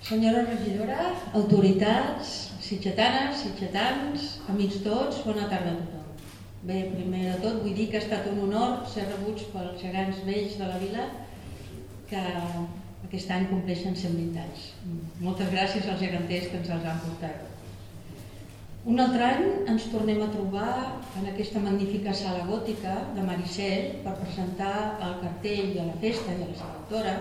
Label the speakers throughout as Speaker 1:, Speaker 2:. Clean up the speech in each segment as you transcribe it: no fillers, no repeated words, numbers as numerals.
Speaker 1: Senyora regidora, autoritats, sitgetanes, sitgetans, amics tots, bona tarda a tothom. Bé, primer de tot vull dir que ha estat un honor ser rebuts pels gegants vells de la vila que aquest any compleixen 120 anys. Moltes gràcies als geganters que ens els han portat. Un altre any ens tornem a trobar en aquesta magnífica sala gòtica de Maricel per presentar el cartell de la festa i a la seva autora,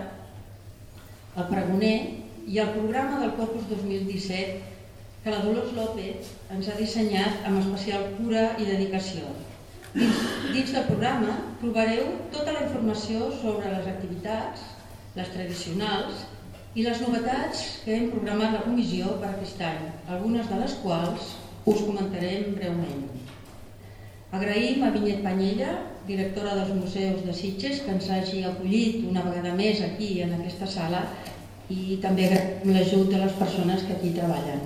Speaker 1: el pregoner i el programa del Corpus 2017 que la Dolors López ens ha dissenyat amb especial cura i dedicació. Dins del programa trobareu tota la informació sobre les activitats, les tradicionals i les novetats que hem programat la comissió per aquest any, algunes de les quals us comentarem breument. Agraïm a Vinyet Panyella, directora dels Museus de Sitges, que ens hagi acollit una vegada més aquí en aquesta sala i també agraïm l'ajut de les persones que aquí treballen.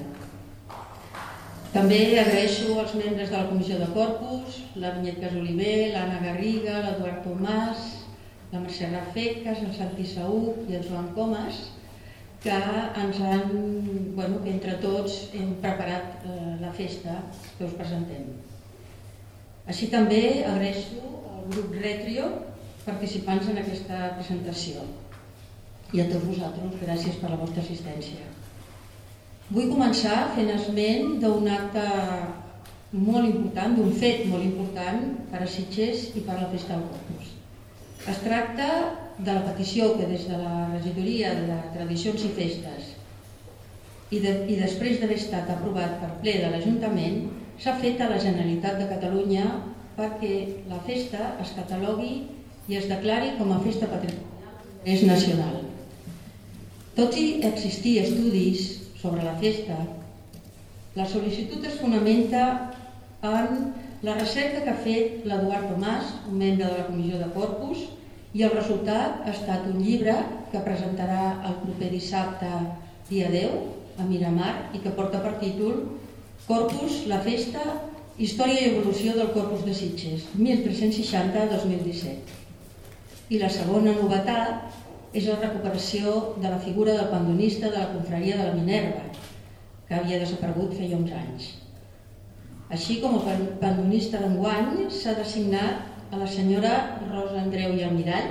Speaker 1: També agraeixo als membres de la Comissió de Corpus, la Vinyet Casoliver, l'Anna Garriga, l'Eduard Tomàs, la Mercè Rafecas, el Santi Saúc i el Joan Comas, que ens han, que entre tots hem preparat la festa que us presentem. Així també agraeixo al grup Retrio, participants en aquesta presentació. I a tots vosaltres, gràcies per la vostra assistència. Vull començar fent esment d'un acte molt important, d'un fet molt important per a Sitges i per a la Festa del Corpus. Es tracta de la petició que des de la Regidoria de Tradicions i Festes i després d'haver estat aprovat per ple de l'Ajuntament s'ha fet a la Generalitat de Catalunya perquè la festa es catalogui i es declari com a festa patrimonial d'interès nacional. Tot i existir estudis sobre la festa, la sol·licitud es fonamenta en la recerca que ha fet l'Eduard Tomàs, un membre de la Comissió de Corpus, i el resultat ha estat un llibre que presentarà el proper dissabte, dia 10, a Miramar, i que porta per títol Corpus, la festa, història i evolució del Corpus de Sitges, 1360-2017. I la segona novetat és la recuperació de la figura del pandonista de la confraria de la Minerva, que havia desaparegut feia uns anys. Així com el pandonista d'enguany s'ha designat a la senyora Rosa Andreu i Almirall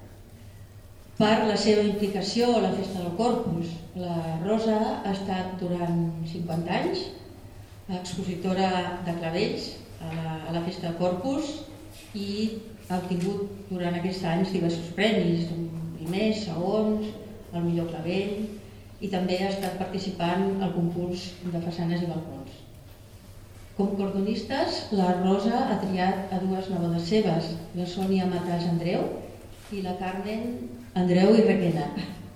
Speaker 1: per la seva implicació a la Festa del Corpus. La Rosa ha estat durant 50 anys expositora de clavells a la Festa del Corpus i ha obtingut durant aquests anys diversos premis, primers, segons, el millor clavell, i també ha estat participant al concurs de façanes i balcons. Com cordonistes, la Rosa ha triat a dues nebodes seves, la Sònia Matàs Andreu i la Carmen Andreu i Requena.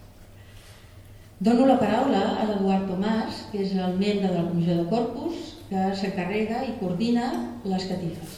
Speaker 1: Dono la paraula a l'Eduard Tomàs, que és el membre de la Comissió de Corpus, que s'encarrega i coordina les catifes.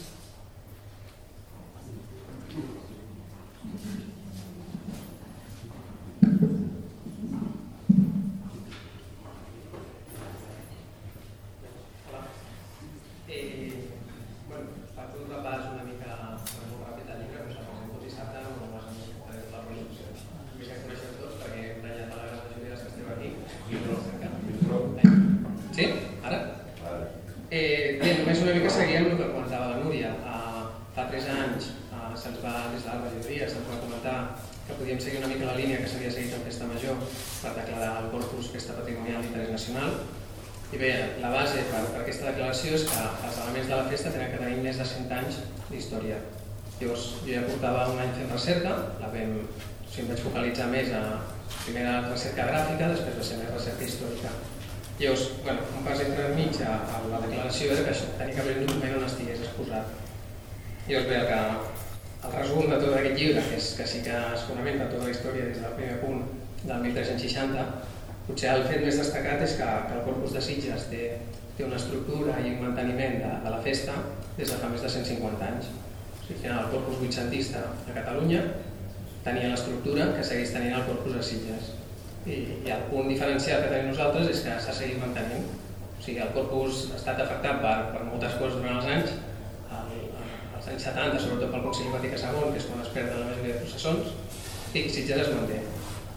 Speaker 2: Només una mica seguíem el que comentava la Núria. Fa 3 anys se'ns va, des de la regidoria, se'ns va comentar que podíem seguir una mica la línia que s'havia seguit en Festa Major per declarar el Corpus Festa Patrimonial d'Interès Nacional. I bé, la base per aquesta declaració és que els elements de la festa tenen que tenir més de 100 anys d'història. Llavors, jo ja portava un any fent recerca, em vaig focalitzar més a primera recerca gràfica, després va ser més recerca històrica. Llavors, un pas entre enmig a la declaració era que això tenia que haver un document on estigués exposat. Llavors, bé, el resum de tot aquest llibre, que sí que es fonamenta tota la història des del primer punt del 1360, potser el fet més destacat és que el Corpus de Sitges té una estructura i un manteniment de la festa des de fa més de 150 anys. Al final, el Corpus vuitcentista a Catalunya tenia l'estructura que segueix tenint el Corpus de Sitges. I el punt diferencial que tenim nosaltres és que s'ha seguit mantenint. O sigui, el Corpus ha estat afectat per moltes coses durant els anys, als anys 70, sobretot pel Concili Vaticà II, que és quan es perden la majoria de processons, i Sitges es manté.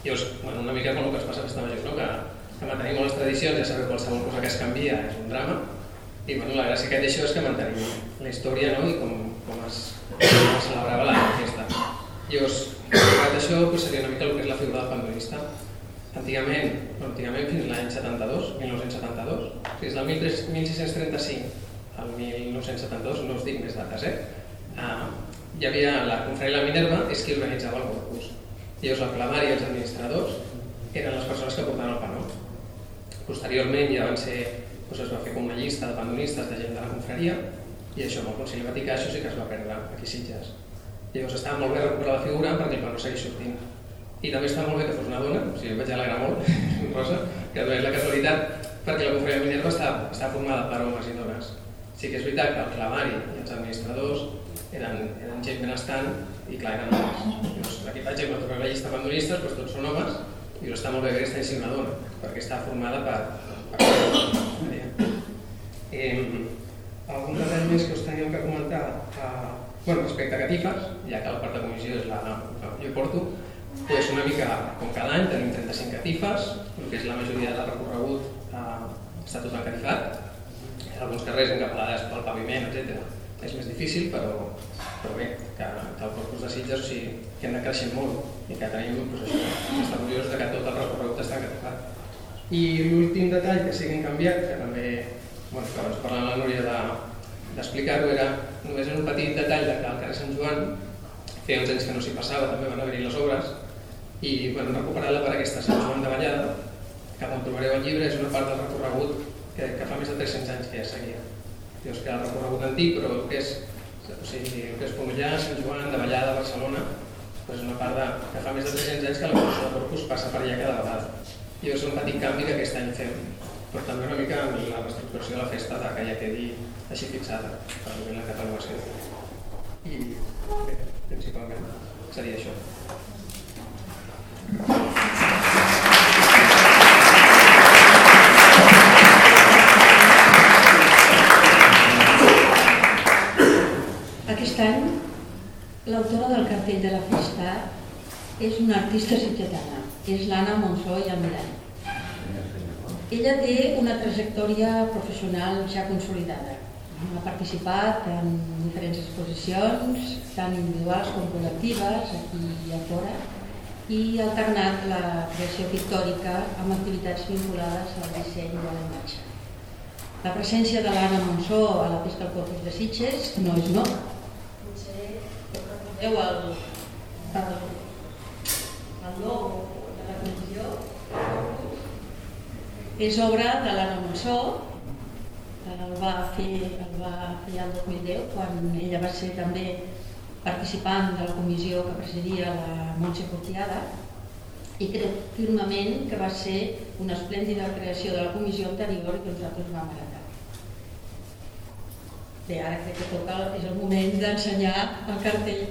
Speaker 2: Llavors, una mica com el que ens passa a Festa Major, que mantenim les tradicions, ja sabeu, qualsevol cosa que es canvia és un drama, i la gràcia que té això és que mantenim la història i com es celebrava la festa. Llavors, això seria una mica el que és la figura del pandonista. Antigament, fins l'any 1972, fins al 1635 al 1972, no us dic més dates, hi havia la confraria de la Minerva, és qui organitzava el corpus. Llavors el clamari i els administradors eren les persones que portaven el panó. Posteriorment ja es va fer com una llista de pandonistes de gent de la confraria, i això amb el Concili Vaticà això sí que es va perdre aquí a Sitges. Llavors estava molt bé recuperar la figura perquè el panó segueix sortint. I també està molt bé que fos una dona, o sigui, em vaig alegrar molt, Rosa, que no és la casualitat, perquè la confraria de Minerva està formada per homes i dones. Sí que és veritat que el clamari i els administradors eren gent benestant i clar, eren homes. Aquí, per exemple, trobem la llista de pandonistes, doncs tots són homes, i està molt bé que aquesta sigui una dona, perquè està formada per algun detall més que us teníem que comentar respecte a catifes, ja que la part de comissió és la que jo porto, doncs una mica com cada any tenim 35 catifes, el que és la majoria del recorregut està tot encatifat, alguns carrers encapelades pel paviment, etc. És més difícil, però bé, que el corpus de Sitges que hem de creixent molt i que tenim estar orgullosos que tot el recorregut està encatifat. I l'últim detall que sí que hem canviat, que també que abans parlant la Núria d'explicar-ho, només un petit detall que al carrer Sant Joan feia uns anys que no s'hi passava, també van haver-hi les obres i hem recuperat la part aquesta Sant Joan de Vallada, que on trobareu el llibre és una part del recorregut que fa més de 300 anys que ja seguia. És que el recorregut antic, però el que és Ponullà, Sant Joan, de Vallada, Barcelona, és una part que fa més de 300 anys que la cursa de Corpus passa per allà cada vegada. I és un petit canvi que aquest any fem, però també una mica amb la reestructuració de la festa que ja quedi així fixada per la catalogació. I bé, principalment seria això.
Speaker 1: Aquest any, l'autora del cartell de la festa és una artista sitgetana, és l'Anna Monsó i Almirall. Ella té una trajectòria professional ja consolidada. Ha participat en diferents exposicions, tant individuals com col·lectives, aquí i a fora, i ha alternat la creació pictòrica amb activitats vinculades al disseny i a la imatge. La presència de l'Anna Monsó a la Festa del Corpus de Sitges no és nova. Potser recordeu el logo de la comissió. És obra de l'Anna Monsó, el va fer el 2010, quan ella va ser també participant de la comissió que presidia la Montse Portiada, i crec firmament que va ser una esplèndida creació de la comissió anterior que nosaltres vam heretar. Bé, ara crec que és el moment d'ensenyar el cartell.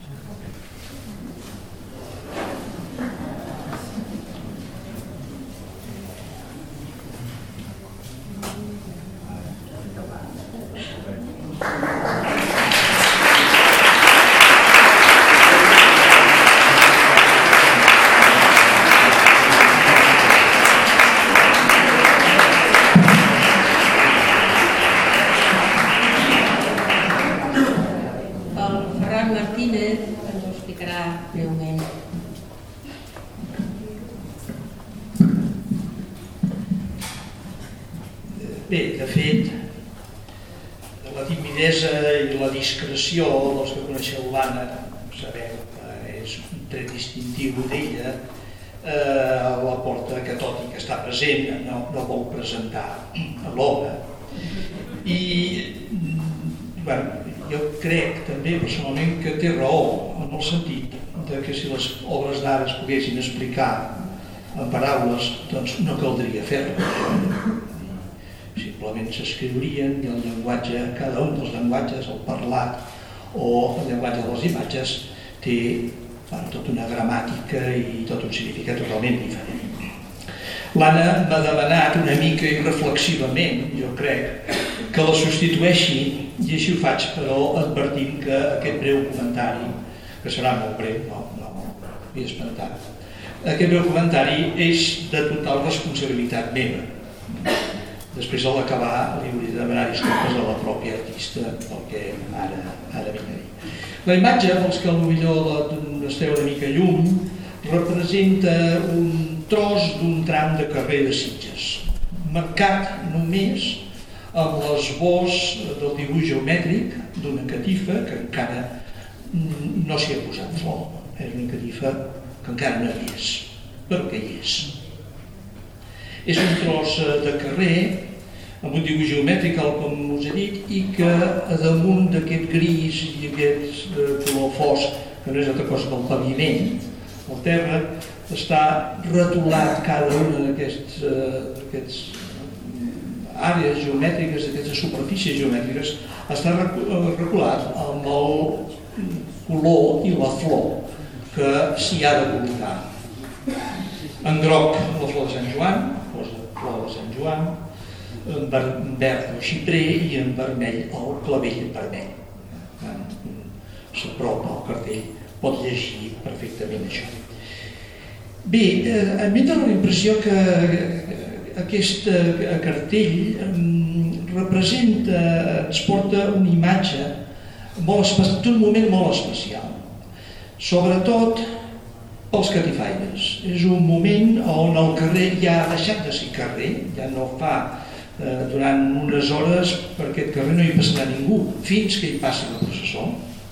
Speaker 3: Bé, de fet, la timidesa i la discreció dels que coneixeu l'Anna, sabeu que és un tret distintiu d'ella, la porta que tot i que està present no vol presentar l'obra. I jo crec també personalment que té raó en el sentit que si les obres d'ara es poguessin explicar en paraules, doncs no caldria fer-ho. Simplement s'escriurien i el llenguatge, cada un dels llenguatges, el parlat o el llenguatge de les imatges, té tota una gramàtica i tot un significat totalment diferent. L'Anna m'ha demanat una mica i reflexivament, jo crec, que la substitueixi, i així ho faig, però advertint que aquest breu comentari, que serà molt breu, no m'havia espantat, Aquest meu comentari és de total responsabilitat meva. Després a l'acabar li hauria de demanar disculpes a la pròpia artista pel que ara vinc a dir. La imatge, pels que potser esteu una mica lluny, representa un tros d'un tram de carrer de Sitges, marcat només amb l'esbós del dibuix geomètric d'una catifa que encara no s'hi ha posat flor. És una catifa que encara no hi és, però que hi és. És un tros de carrer amb un dibuix geomètric, com us he dit, i que damunt d'aquest gris i aquest color fosc, que no és altra cosa que el paviment, el terra, està retolat cada una d'aquestes àrees geomètriques, d'aquestes superfícies geomètriques, està reculat amb el color i la flor que s'hi ha de col·locar. En groc la flor de Sant Joan, posa flor de Sant Joan, en verd el xiprer i en vermell el clavell vermell. S'apropa al cartell, pot llegir perfectament això. Bé, a mi dóna la impressió que aquest cartell representa, ens porta una imatge d'un moment molt especial, sobretot pels catifaires. És un moment on el carrer ja ha deixat de ser carrer, ja no fa durant unes hores per aquest carrer no hi passarà ningú fins que hi passi la processó,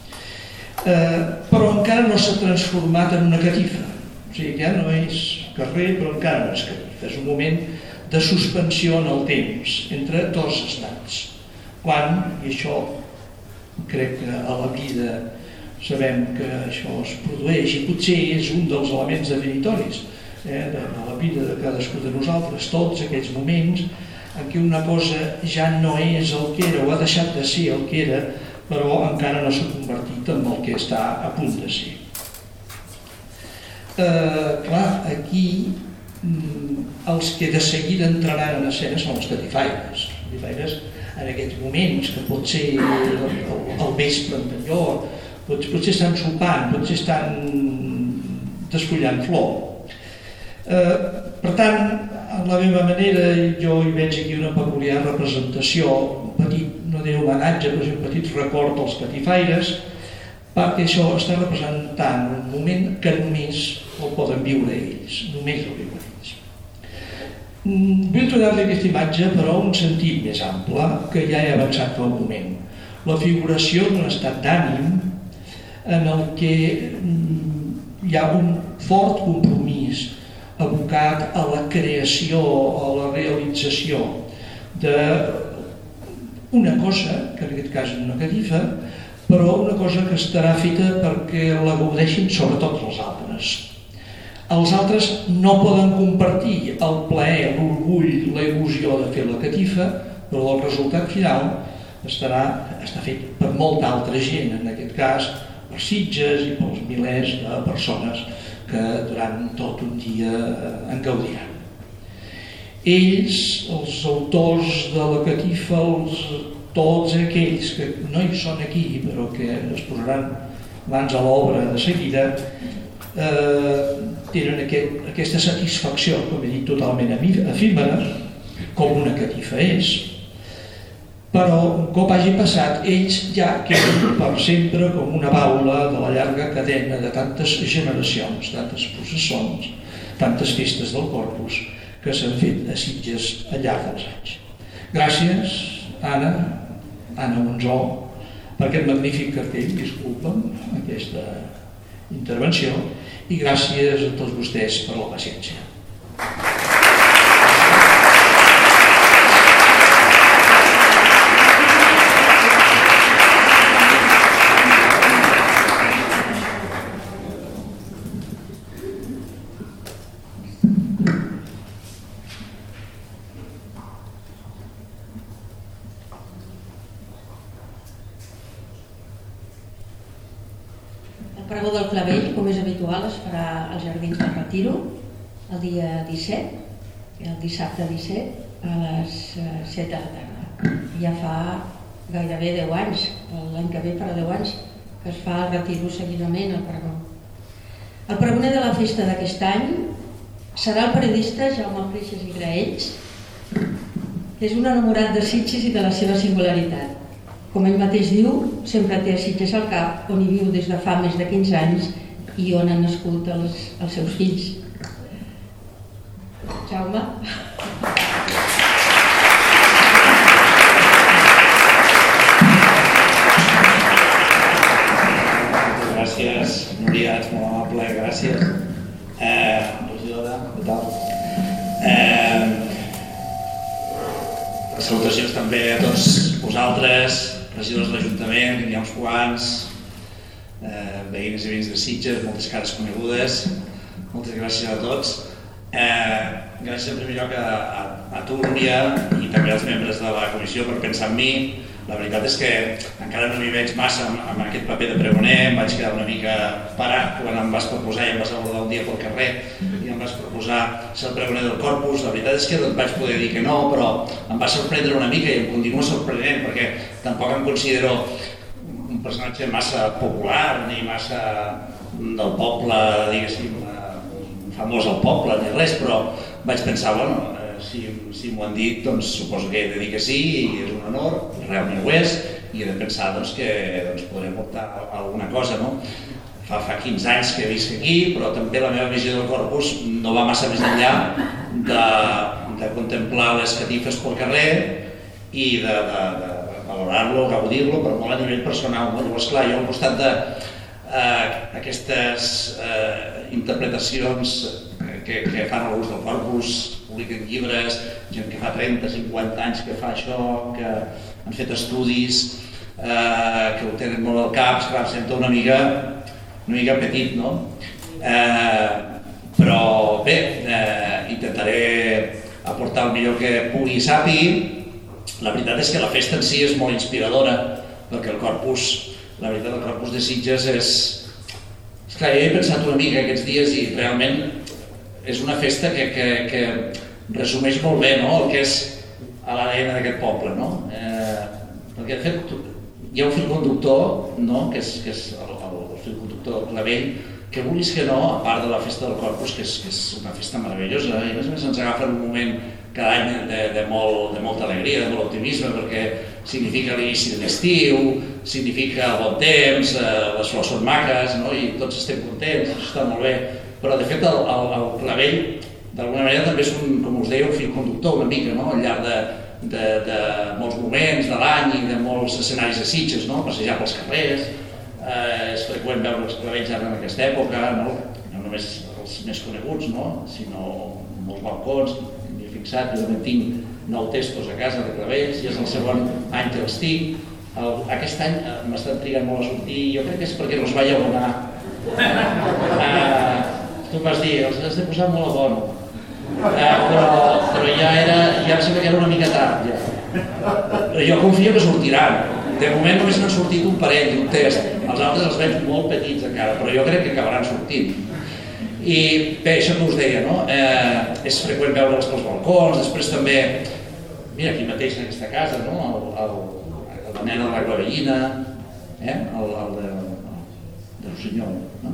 Speaker 3: però encara no s'ha transformat en una catifa. O sigui, ja no és carrer, però encara no és catifa. És un moment de suspensió en el temps, entre dos estats. Quan, i això crec que a la vida sabem que això es produeix, i potser és un dels elements definitoris de la vida de cadascú de nosaltres, tots aquells moments en què una cosa ja no és el que era o ha deixat de ser el que era, però encara no s'ha convertit en el que està a punt de ser. Clar, aquí els que de seguida entraran en escena són els catifaires. Els catifaires en aquests moments, que pot ser al vespre anterior, potser estan sopant, potser estan desfullant flor. Per tant, a la meva manera, jo hi veig aquí una peculiar representació, un petit, no diré homenatge, però és un petit record als catifaires, perquè això està representant un moment que només el poden viure ells, només el viuen ells. Vull donar-li aquesta imatge, però un sentit més ample, que ja he avançat fa un moment. La figuració d'un estat d'ànim en el que hi ha un fort compromís abocat a la creació, a la realització d'una cosa, que en aquest cas és una catifa, però una cosa que estarà feta perquè la gaudeixin sobretot els altres. Els altres no poden compartir el plaer, l'orgull, la il·lusió de fer la catifa, però el resultat final està fet per molta altra gent, en aquest cas per Sitges i pels milers de persones que durant tot un dia en gaudiran. Ells, els autors de la catifa, tots aquells que no hi són aquí però que es posaran mans a l'obra de seguida, tenen aquesta satisfacció, com he dit, totalment efímera, com una catifa és, però un cop hagi passat, ells ja queden per sempre com una baula de la llarga cadena de tantes generacions, tantes processons, tantes festes del Corpus que s'han fet a Sitges al llarg dels anys. Gràcies, Anna Monzó, per aquest magnífic cartell, disculpa'm aquesta intervenció, i gràcies a tots vostès per la paciència.
Speaker 1: El pregó del clavell, com és habitual, es farà als Jardins del Retiro el dia 17, el dissabte 17, a les 7 de la tarda. Ja fa gairebé 10 anys, l'any que ve farà 10 anys, que es fa el Retiro seguidament, el pregó. El pregoner de la festa d'aquest any serà el periodista Jaume Freixas i Graells, que és un enamorat de Sitges i de la seva singularitat. Com ell mateix diu, sempre té Sitges al cap, on hi viu des de fa més de 15 anys i on han nascut els seus fills. Jaume.
Speaker 4: Gràcies, Núria, ets molt amable, gràcies. Regidora, què tal? Salutacions també a tots vosaltres, regidors de l'Ajuntament, que n'hi ha uns quants, veïnes i veïns de Sitges, moltes cares conegudes, moltes gràcies a tots. Gràcies en primer lloc a tu, Núria, i també als membres de la comissió per pensar en mi. La veritat és que encara no m'hi veig massa amb aquest paper de pregoner, em vaig quedar una mica parat quan em vas proposar i em vas abordar un dia pel carrer i em vas proposar ser el pregoner del Corpus. La veritat és que et vaig poder dir que no, però em va sorprendre una mica i em continua sorprenent perquè tampoc em considero un personatge massa popular ni massa del poble, diguéssim, famós al poble ni res, però vaig pensar, bueno, si m'ho han dit, doncs suposo que he de dir que sí, i és un honor, realment ho és, i he de pensar que podré portar alguna cosa, no? Fa 15 anys que visc aquí, però també la meva visió del Corpus no va massa més enllà de contemplar les catifes pel carrer i de valorar-lo, gaudir-lo, però molt a nivell personal. Llavors, clar, jo al costat d'aquestes interpretacions que fan alguns del Corpus, publiquen llibres, gent que fa 30-50 anys que fa això, que han fet estudis, que ho tenen molt al cap, em sento una mica petit, no? Però bé, intentaré aportar el millor que pugui i sàpigui. La veritat és que la festa en si és molt inspiradora, perquè el Corpus, la veritat, el Corpus de Sitges és... Esclar, jo he pensat una mica aquests dies i realment és una festa que resumeix molt bé, no?, el que és l'ADN d'aquest poble, no? Perquè de fet hi ha un fil conductor, no?, que és el fil conductor Clavell, que vulguis que no, a part de la festa del Corpus, que és una festa meravellosa, i a més ens agafa en un moment cada any de molta alegria, de molt optimisme, perquè significa l'inici de l'estiu, significa el bon temps, les flors són maques, no?, i tots estem contents, això està molt bé. Però de fet el Clavell d'alguna manera també és, com us deia, un fil conductor una mica, no?, al llarg de molts moments de l'any i de molts escenaris de Sitges, no?, passejar pels carrers, és freqüent veure els clavells ara en aquesta època, no només els més coneguts, no?, sinó molts balcons. M'he fixat, jo també tinc 9 testos a casa de clavells i és el segon any que els tinc. Aquest any m'estan trigant molt a sortir, jo crec que és perquè no els vaig abonar. Tu em vas dir, els has de posar molt a bono, però ja em sembla que era una mica tard. Però jo confio que sortiran. De moment només n'han sortit un parell d'un test, els altres els veig molt petits encara, però jo crec que acabaran sortint. I bé, això que us deia, no? És freqüent veure'ls pels balcons, després també, mira, aquí mateix en aquesta casa, no? El nen de la clavellina, el de Rossinyol, no?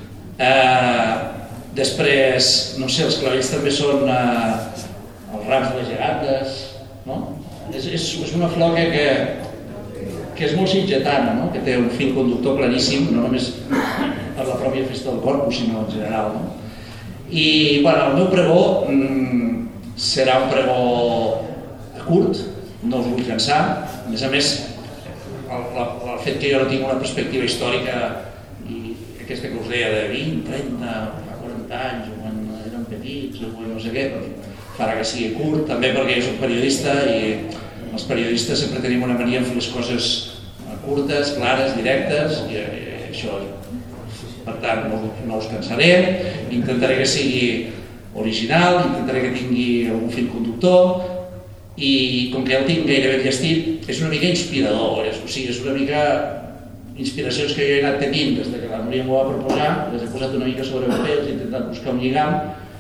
Speaker 4: Després, no sé, els clavells també són els rams de les gegantes, no? És una flor que és molt sitgetana, no? Que té un fil conductor claríssim, no només per la pròpia festa del Corpus, sinó en general, no? I, bueno, el meu pregó serà un pregó curt, no us vull cansar. A més, el fet que jo no tinc una perspectiva històrica i aquesta que us deia de 20, 30, 40 anys, o quan eren petits, o no sé què, farà que sigui curt, també perquè jo soc periodista i els periodistes sempre tenim una mania en fer les coses curtes, clares, directes, i això, per tant, no us cansaré, intentaré que sigui original, intentaré que tingui algun fil conductor, i com que ja el tinc gairebé enllestit, és una mica inspirador, o sigui, és una mica inspiracions que jo he anat tenint des que la Núria m'ho va proposar, les he posat una mica sobre paper, he intentat buscar un lligam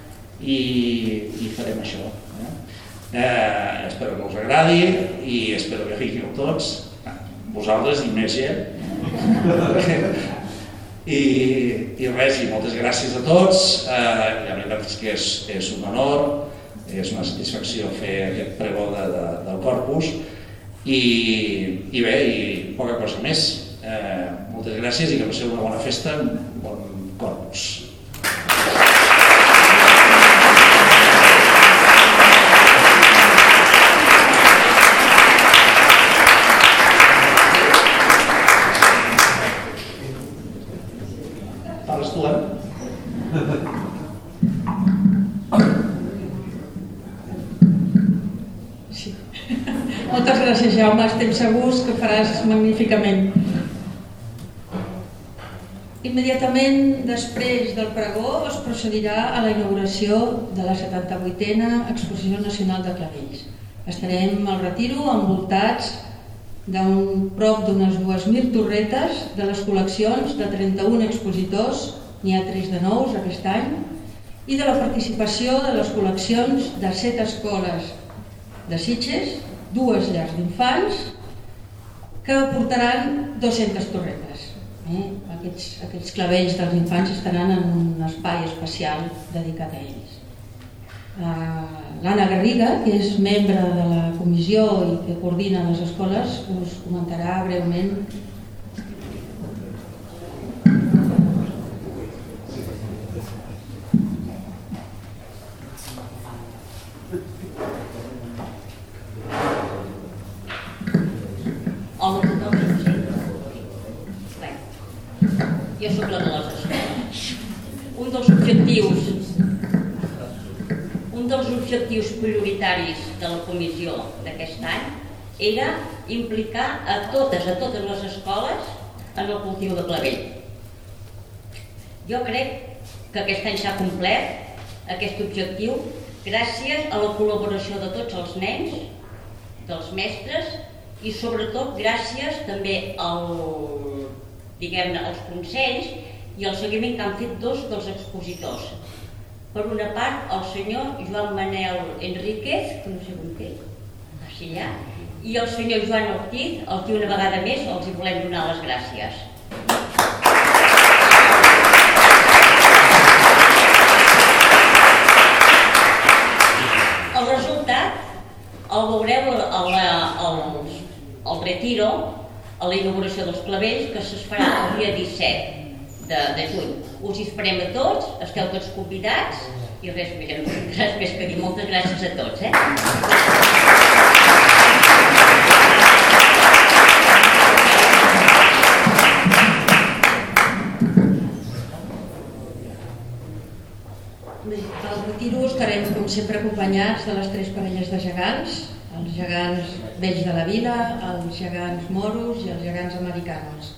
Speaker 4: i farem això. Espero que us agradi i espero que riqueu tots, vosaltres i més gent. I res, i moltes gràcies a tots. La veritat és que és un honor, és una satisfacció fer aquest pregó del Corpus i bé, i poca cosa més. Moltes gràcies i que passeu una bona festa, un bon Corpus.
Speaker 3: Parles tu,
Speaker 1: Sí. Moltes gràcies, Jaume. Estem segurs que faràs magníficament. Immediatament després del pregó es procedirà a la inauguració de la 78a Exposició Nacional de Clavells. Estarem al retiro envoltats prop d'unes 2.000 torretes de les col·leccions de 31 expositors, n'hi ha 3 de nous aquest any, i de la participació de les col·leccions de 7 escoles de Sitges, 2 llars d'infants, que portaran 200 torretes. Aquests clavells dels infants estaran en un espai especial dedicat a ells. L'Anna Garriga, que és membre de la comissió i que coordina les escoles, us comentarà breument.
Speaker 5: Hola a tothom. Jo soc la de les escoles. Un dels objectius prioritaris de la comissió d'aquest any era implicar a totes les escoles en el cultiu de clavell. Jo crec que aquest any s'ha complert aquest objectiu gràcies a la col·laboració de tots els nens, dels mestres i sobretot gràcies també als consells i al seguiment que han fet 2 dels expositors. Per una part, el senyor Joan Manel Enríquez, que no sé com té, i el senyor Joan Ortiz, al que una vegada més els hi volem donar les gràcies. El resultat el veureu al retiro, a la inauguració dels clavells, que es farà el dia 17 de juny. Us hi esperem a tots, esteu tots convidats i res més que dir. Moltes gràcies a tots.
Speaker 1: Bé, al retiro estarem com sempre acompanyats de les 3 parelles de gegants, els gegants vells de la vila, els gegants moros i els gegants americanos.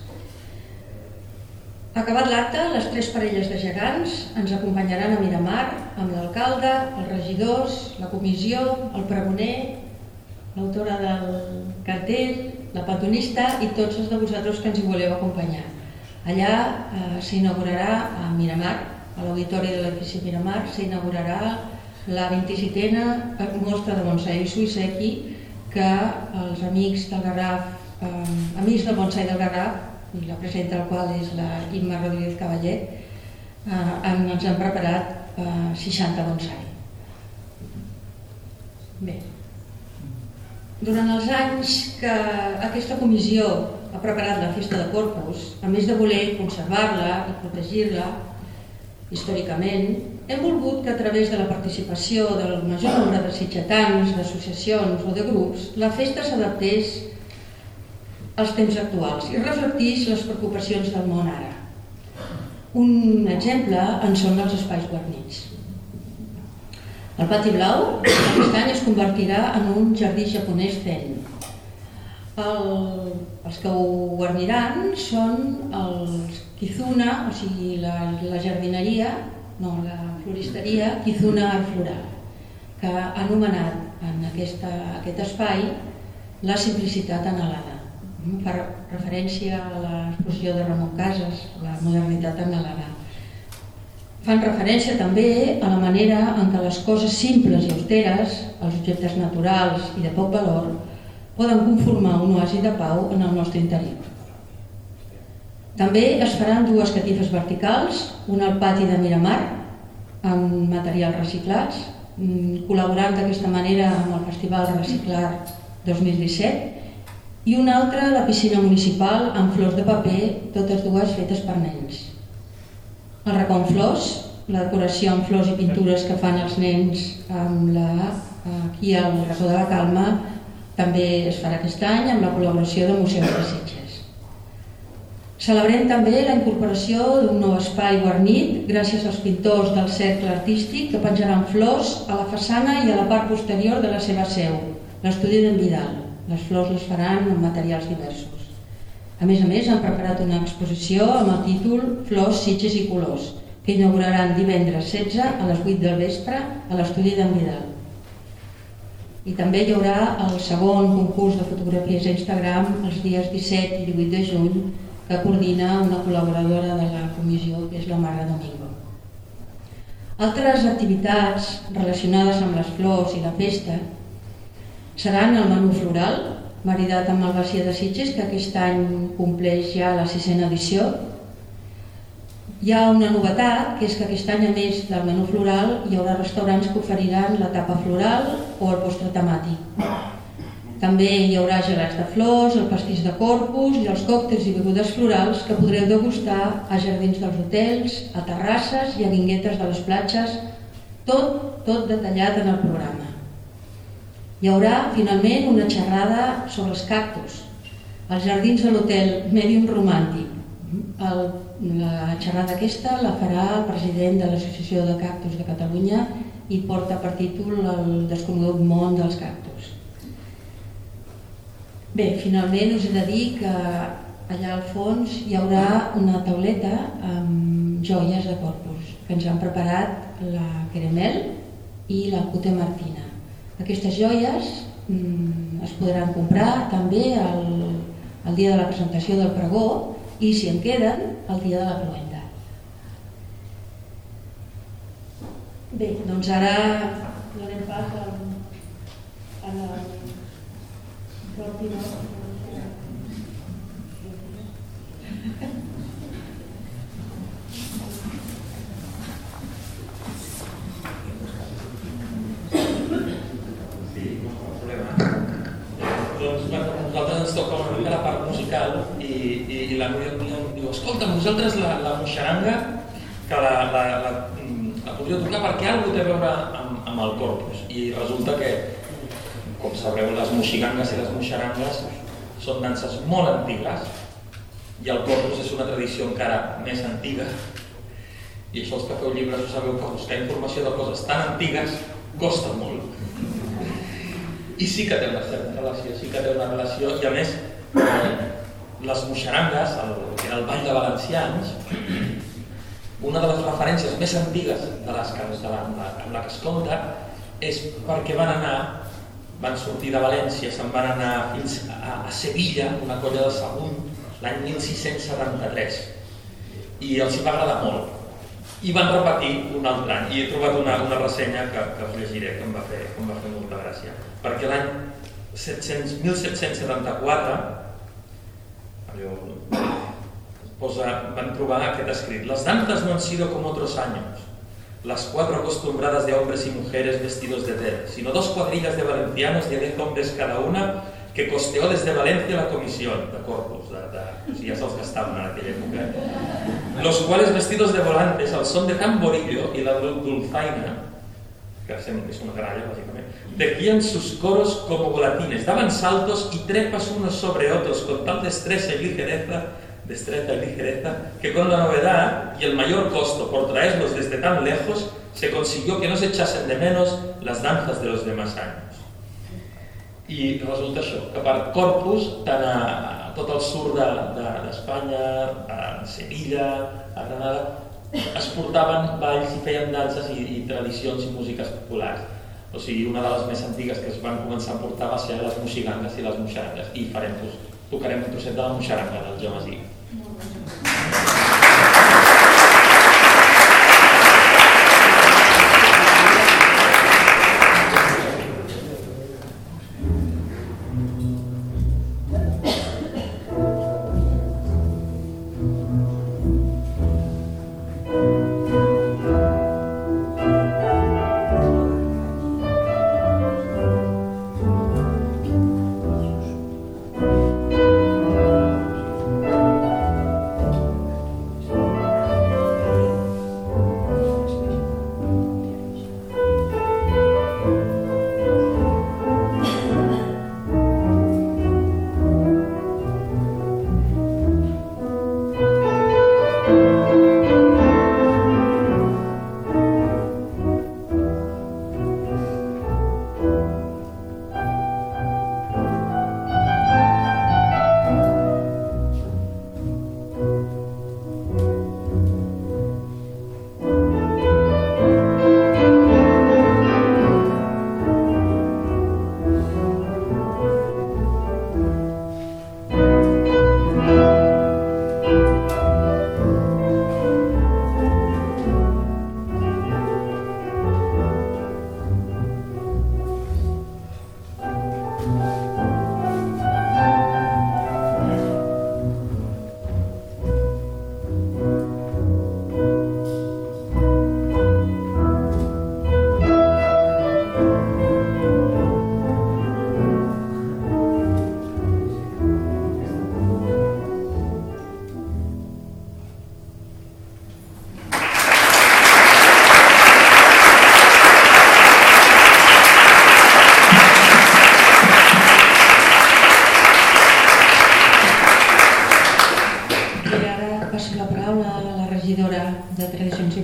Speaker 1: Acabat l'acte, les 3 parelles de gegants ens acompanyaran a Miramar amb l'alcalde, els regidors, la comissió, el pregoner, l'autora del cartell, la patonista i tots els de vosaltres que ens hi voleu acompanyar. Allà s'inaugurarà a Miramar, a l'auditori de l'edifici Miramar, s'inaugurarà la 27a mostra de bonsai suïseki que els amics del Garraf, amics del bonsai del Garraf, i la presidenta del qual és la Imma Rodríguez Cavallet, ens han preparat 60 bonsai. Bé, durant els anys que aquesta comissió ha preparat la Festa de Corpus, a més de voler conservar-la i protegir-la històricament, hem volgut que a través de la participació del major nombre de sitgetans, d'associacions o de grups, la festa s'adaptés als temps actuals i reflectís les preocupacions del món ara. Un exemple en són els espais guarnits. El Pati Blau aquest any es convertirà en un jardí japonès zen. Els que ho guarniran són els Kizuna, o sigui la jardineria, no, la floristeria Kizuna Art Floral, que ha anomenat en aquest espai la simplicitat anhelada. Fa referència a l'exposició de Ramon Casas, la modernitat anhelada. Fan referència també a la manera en què les coses simples i austeres, els objectes naturals i de poc valor, poden conformar un oasi de pau en el nostre interior. També es faran 2 catifes verticals, una al pati de Miramar, amb materials reciclats, col·laborant d'aquesta manera amb el Festival Reciclar 2017, i una altra a la piscina municipal amb flors de paper, totes 2 fetes per nens. El racó amb flors, la decoració amb flors i pintures que fan els nens aquí al racó de la Calma, també es farà aquest any amb la col·laboració del Museu de Sitges. Celebrem també la incorporació d'un nou espai guarnit gràcies als pintors del Cercle Artístic que penjaran flors a la façana i a la part posterior de la seva seu, l'estudi d'en Vidal. Les flors les faran amb materials diversos. A més, han preparat una exposició amb el títol Flors, Sitges i Colors, que inauguraran divendres 16 a les 8 del vespre a l'estudi d'en Vidal. I també hi haurà el segon concurs de fotografies a Instagram els dies 17 i 18 de juny que coordina una col·laboradora de la comissió, que és la Marga Domingo. Altres activitats relacionades amb les flors i la festa seran el menú floral, maridat amb el Garcia de Sitges, que aquest any compleix ja la 6a edició. Hi ha una novetat, que és que aquest any, a més del menú floral, hi haurà restaurants que oferiran la tapa floral o el postre temàtic. També hi haurà gelats de flors, el pastís de Corpus i els còctels i begudes florals que podreu degustar a jardins dels hotels, a terrasses i a guinguetes de les platges, tot detallat en el programa. Hi haurà, finalment, una xerrada sobre els cactus, als jardins de l'hotel Medium Romàntic. La xerrada aquesta la farà el president de l'Associació de Cactus de Catalunya i porta per títol El desconegut món dels cactus. Bé, finalment us he de dir que allà al fons hi haurà una tauleta amb joies de Corpus que ens han preparat la Queremel i la Cute Martina. Aquestes joies es podran comprar també el dia de la presentació del pregó i, si en queden, el dia de la cloenda. Bé, doncs ara donem pas a la pròxima.
Speaker 4: Nosaltres ens toca una mica la part musical i la Núria diu, escolta, vosaltres la moixaranga que la podríeu tocar perquè alguna té a veure amb el Corpus, i resulta que, com sabreu, les moxigangues i les moixarangues són danses molt antigues i el Corpus és una tradició encara més antiga, i això els que feu llibres ho sabeu, que buscar informació de coses tan antigues costa molt. I sí que té una certa relació, i a més, les moixarangues, que era el ball de valencians, una de les referències més antigues de la que es compta és perquè van sortir de València, se'n van anar fins a Sevilla, una colla de Sagunt, l'any 1673, i els hi va agradar molt. I van repetir un altre any, i he trobat una ressenya que us llegiré, que em va fer molta gràcia. Perquè l'any 1774 van trobar aquest escrit: las danzas no han sido como otros años, las 4 acostumbradas de hombres y mujeres vestidos de tela, sino 2 cuadrillas de valencianos de 10 hombres cada una, que costeó desde Valencia la comisión de Corpus, ja se'ls gastaven en aquella època, los cuales vestidos de volantes al son de tamborillo y la dulzaina, que es una gralla básicamente, tejían sus coros como volatines, daban saltos y trepas unos sobre otros con tal destreza y ligereza, que con la novedad y el mayor costo por traerlos desde tan lejos, se consiguió que no se echasen de menos las danzas de los demás años. I resulta això, que per Corpus, tant a tot el sud d'Espanya, a Sevilla, a Granada, es portaven balls i feien danses i tradicions i músiques populars. O sigui, una de les més antigues que es van començar a portar va ser les moxigangues i les moixarangues. I tocarem un trosset de la moixaranga del Jamasí.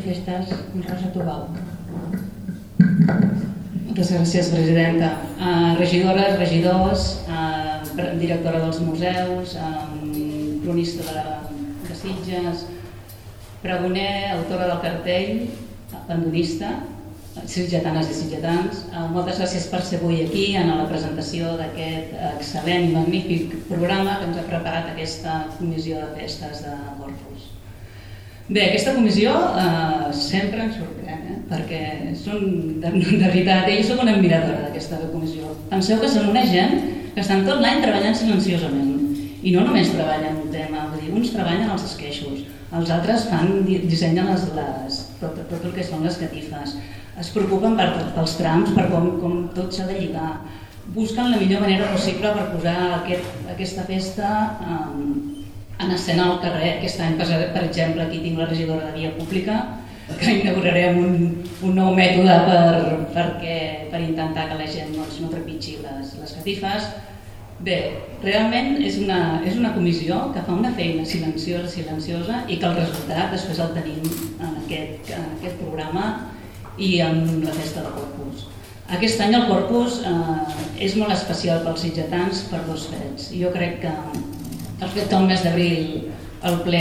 Speaker 1: festes amb Rosa Tubau.
Speaker 6: Moltes gràcies, presidenta. Regidores, regidors, directora dels museus, cronista de Sitges, pregoner, autora del cartell, abandonista, sitgetanes i sitgetans. Moltes gràcies per ser avui aquí en la presentació d'aquest excel·lent i magnífic programa que ens ha preparat aquesta comissió de festes de Corpus. Bé, aquesta comissió sempre ens sorprèn, perquè de veritat, jo soc una admiradora d'aquesta comissió. Penseu que són una gent que estan tot l'any treballant silenciosament i no només treballen un tema, vull dir, uns treballen els esqueixos, els altres dissenyen tot el que són les catifes, es preocupen pels trams, per com tot s'ha de lligar, busquen la millor manera possible per posar aquesta festa en escena al carrer. Aquest any, per exemple, aquí tinc la regidora de Via Pública, que inaugurarem un nou mètode per intentar que la gent no trepitgi les catifes. Bé, realment és una comissió que fa una feina silenciosa i que el resultat després el tenim en aquest programa i en la festa del Corpus. Aquest any el Corpus és molt especial pels sitgetans per dos fets. Jo crec que el fet que el mes d'abril el ple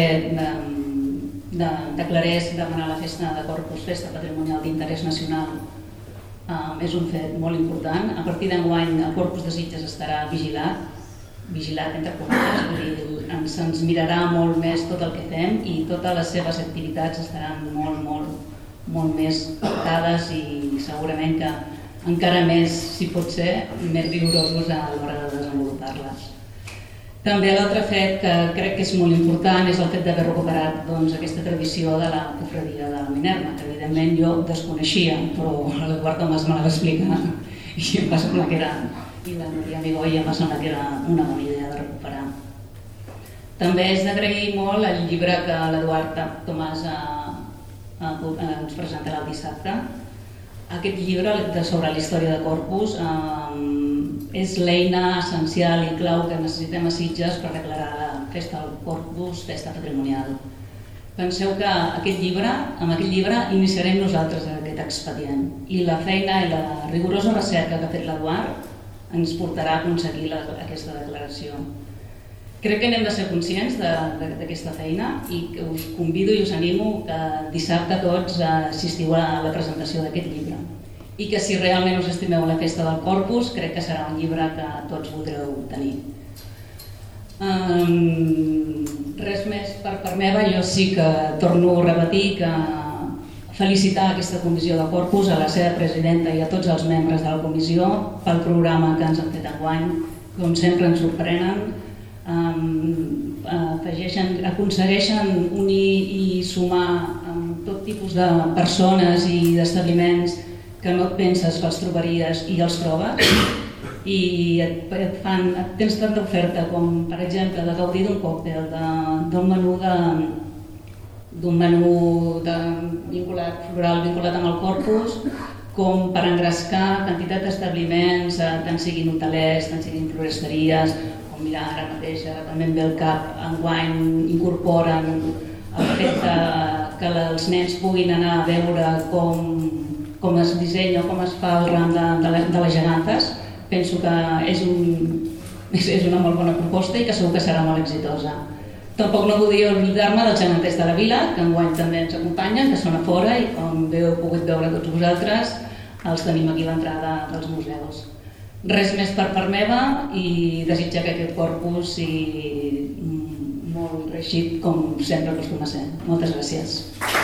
Speaker 6: declarés demanar la festa de Corpus, festa patrimonial d'interès nacional, és un fet molt important. A partir d'enguany el Corpus de Sitges estarà vigilat entre cometes, vull dir, se'ns mirarà molt més tot el que fem i totes les seves activitats estaran molt més pactades i segurament que encara més, si pot ser, més rigorosos a l'hora de desenvolupar-les. També l'altre fet que crec que és molt important és el fet d'haver recuperat aquesta tradició de la cofradia de la Minerva, que evidentment jo desconeixia, però l'Eduard Tomàs me la va explicar i em va semblar que era, i la Núria Migoia em va semblar que era una bona idea de recuperar. També és d'agrair molt el llibre que l'Eduard Tomàs ens presentarà el dissabte. Aquest llibre sobre la història de Corpus és l'eina essencial i clau que necessitem a Sitges per declarar la festa del Corpus festa patrimonial. Penseu que amb aquest llibre iniciarem nosaltres aquest expedient i la feina i la rigorosa recerca que ha fet l'Eduard ens portarà a aconseguir aquesta declaració. Crec que n'hem de ser conscients d'aquesta feina i que us convido i us animo que dissabte tots assistiu a la presentació d'aquest llibre. I que si realment us estimeu la festa del Corpus, crec que serà un llibre que tots voldreu tenir. Res més per part meva, jo sí que torno a repetir que felicitar aquesta comissió de Corpus, a la seva presidenta i a tots els membres de la comissió pel programa que ens han fet enguany, com sempre ens sorprenen, aconsegueixen unir i sumar tot tipus de persones i d'establiments que no et penses que els trobaries i els trobes i tens tanta oferta com per exemple de gaudir d'un còctel, d'un menú floral vinculat amb el Corpus, com per engrescar quantitat d'establiments, tant siguin hotelers, tant siguin floristeries, com mira, ara mateix també em ve al cap, enguany incorporen el fet que els nens puguin anar a veure com es dissenya o com es fa el ram de les gegantes. Penso que és una molt bona proposta i que segur que serà molt exitosa. Tampoc no podia oblidar-me dels geganters de la vila, que enguany també ens acompanyen, que són a fora i com heu pogut veure tots vosaltres, els tenim aquí a l'entrada dels museus. Res més per part meva i desitjar que aquest Corpus sigui molt reeixit com sempre acostuma a ser. Moltes gràcies.